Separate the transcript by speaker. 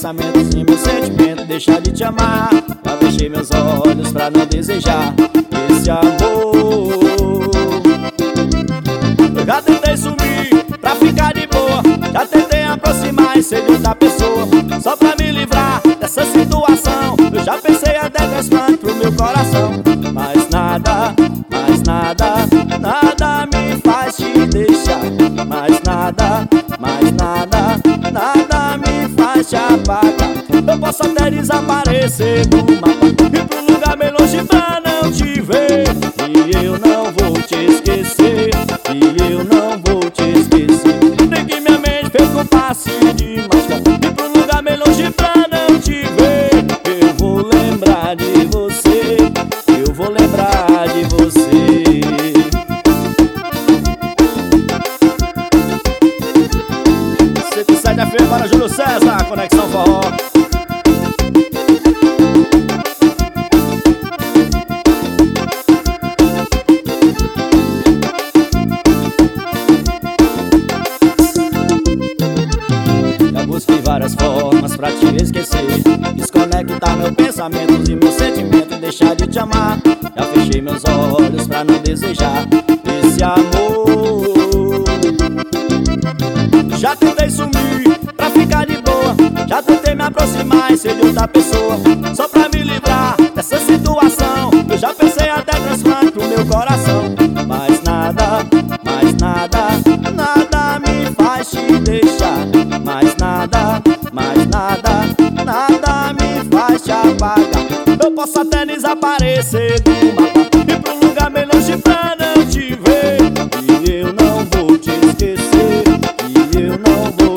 Speaker 1: pensamentos e meu sentimento deixar de te amar. Já fechei meus olhos pra não desejar esse amor. Eu já tentei sumir pra ficar de boa, já tentei aproximar e ser de outra pessoa, só pra me livrar dessa situação. Eu já pensei até transplante pro meu coração, mas nada, nada me faz te deixar. Mas nada me faz te apagar. Eu posso até desaparecer do mapa, ir pro lugar bem longe pra não te ver, e eu não vou te esquecer, e eu não vou te esquecer. Nem que minha mente fez um passe de mágica, ir pro lugar bem longe pra não te ver. Eu vou lembrar de você, eu vou lembrar de você. 107 FM para Júlio César, Conexão Forró. Já busquei várias formas pra te esquecer, desconectar meus pensamentos e meu sentimento, deixar de te amar. Já fechei meus olhos pra não desejar esse amor. Já tentei sumir pra ficar de boa, já tentei me aproximar e ser de outra pessoa, só pra me livrar dessa situação. Eu já pensei até transplante pro meu coração, mas nada me faz te deixar. Mas nada me faz te apagar. Eu posso até desaparecer do mapa, ir pro lugar bem longe pra não te ver, e eu não vou te esquecer, e eu não vou